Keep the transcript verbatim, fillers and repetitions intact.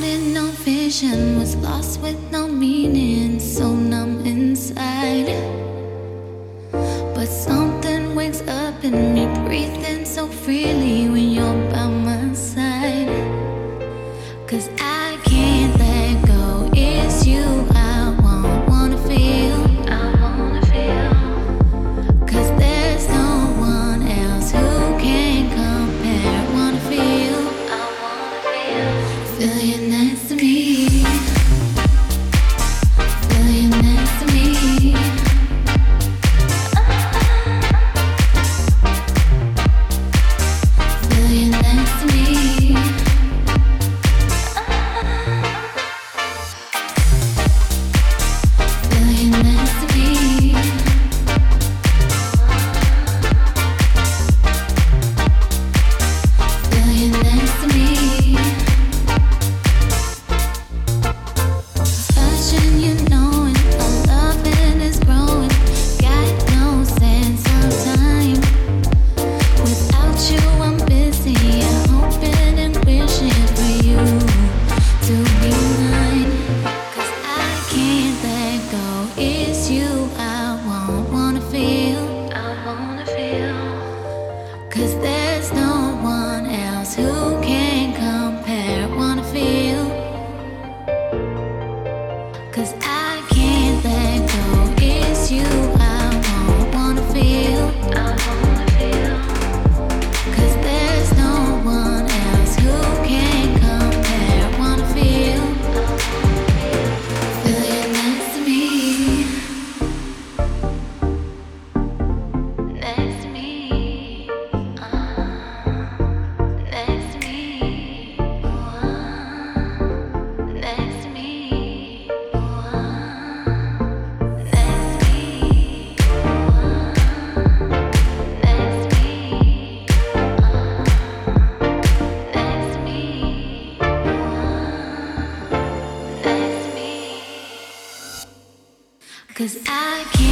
Clouded, no vision, was lost with no meaning, so numb inside. But something wakes up in me, breathing so freely when you're by my side. Cause I can't let go, it's you I want, wanna feel, I wanna feel. Cause there's no one else who can compare, wanna feel, I wanna feel. Feel you next to me, feel you next to me. Feel you next to me. Feel you next to me. Feel you next to me. Touching you, knowing our loving is growing. Got no sense of time. Without you, I'm busy. I'm hoping and wishing for you to be mine. Cause I can't let go. It's you I want, wanna feel, I wanna feel. Cause there's no one else who can compare, wanna feel. Cause I can't let go. It's you I want, wanna feel, I wanna feel. Cause there's no one else who can compare, wanna feel. Feel you next to me. Next to me. Uh, next to me. Uh, next to me. Uh, next to me. Next to me. Next to me. Next to me. Cause I can't